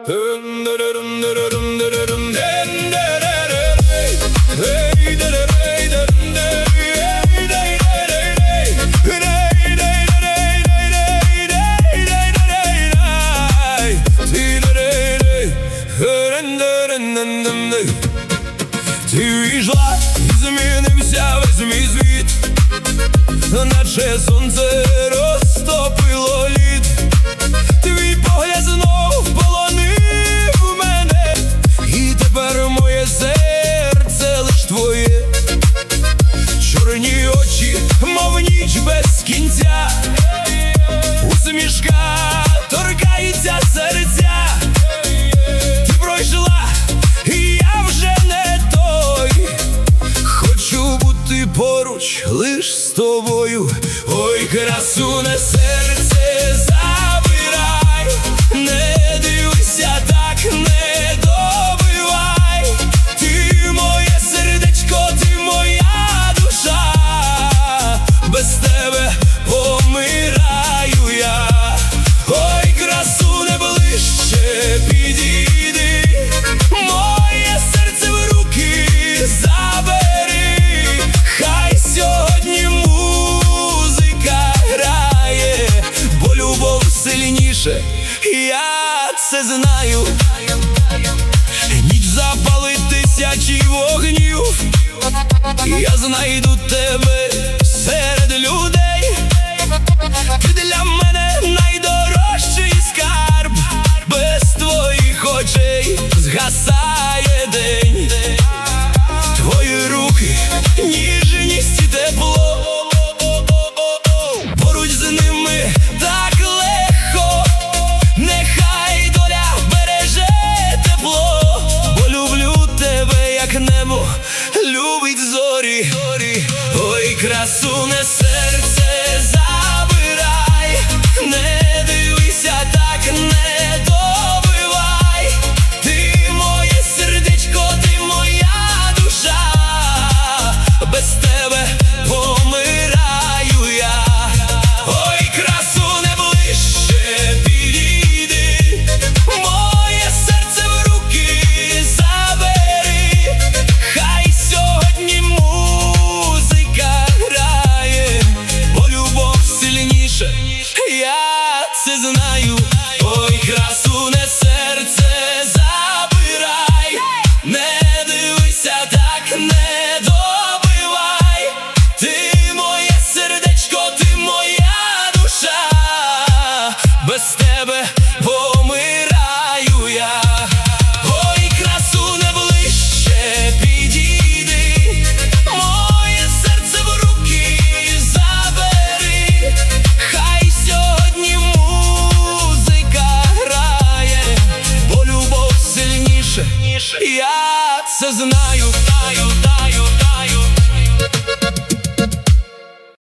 Ти вийшла і змінився весь мій світ, наче сонце розтопило лід. Твій погляд знов полонив мене, і тепер моє серце лиш твоє. Чорні очі, мов ніч без кінця, усмішка торкається серця. Ти пройшла, і я вже не той. Хочу бути поруч лиш з тобою. Ой, красуне, серце забирай, не дивися так, не добивай. Ти моє сердечко, ти моя душа, без тебе помираю я. Ой, красуне, ближче підійди, моє серце в руки забери. Хай сьогодні музика грає, бо любов сильніше, я це знаю. Ніч запалить тисячі вогнів, я знайду тебе серед людей. Ти для мене найдорожчий скарб, без твоїх очей згасає день. Твої руки, ніжність і тепло, поруч з ними так легко. Нехай доля береже тепло, бо люблю тебе, як небо любить зорі. Ой, красуне, серце забирай, не дивися так, не добивай. Ти моє сердечко, ти моя душа, без тебе помираю я. Ой, красуне, ближче підійди, моє серце в руки забери. Хай сьогодні музика грає, бо любов сильніше, я це знаю. Ой, красуне, серце забирай, не дивися так, не добивай. Ти моє сердечко, ти моя душа, без тебе помираю я. Ой, красуне, ближче підійди, моє серце в руки забери. Хай сьогодні музика грає, бо любов сильніше, я це знаю.